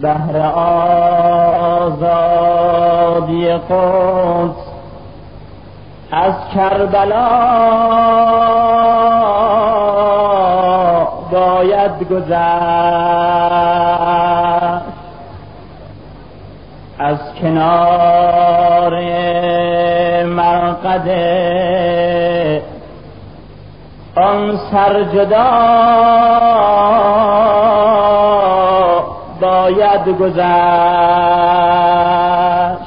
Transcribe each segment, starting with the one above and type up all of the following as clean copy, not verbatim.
بهر آزادی قدس از کربلا باید گذشت، از کنار مرقد آن سرجدا باید گذشت.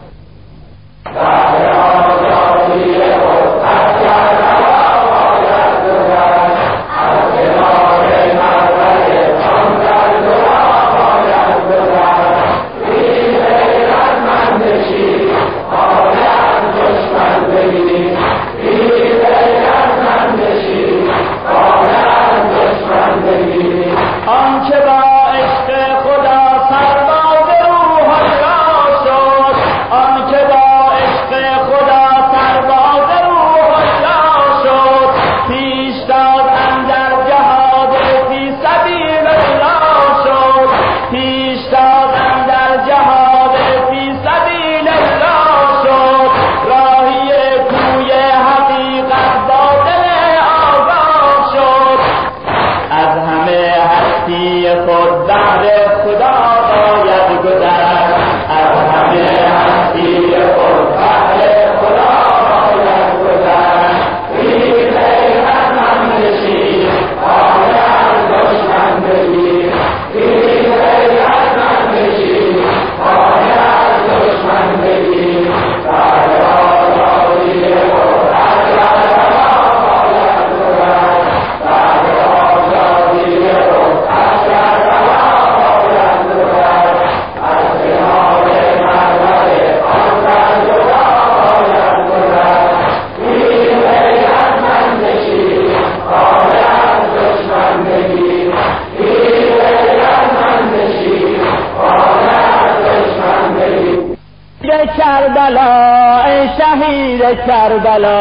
کربلا ای شهید کربلا،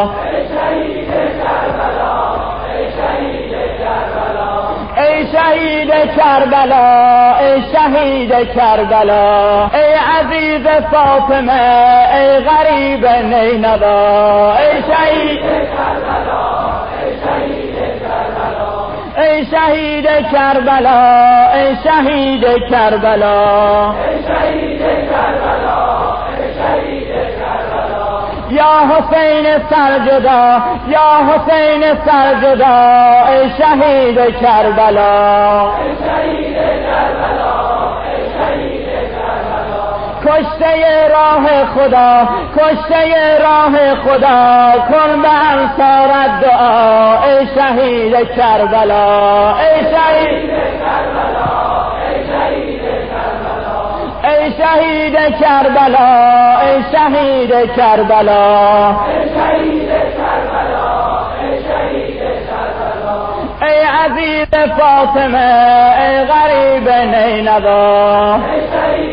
ای شهید کربلا، ای شهید کربلا، ای عزیز فاطمه، ای غریب نینوا، ای شهید کربلا، ای شهید کربلا، ای شهید کربلا، یا حسین سرجدا، یا حسین سرجدا، ای شهید کربلا، کشته راه خدا، کشته راه خدا، کن به انصارت دعا، ای شهید کربلا، ای شهید کربلا، ای شهید کربلا، ای شهید کربلا، ای عزیز فاطمه، ای غریب نینوا،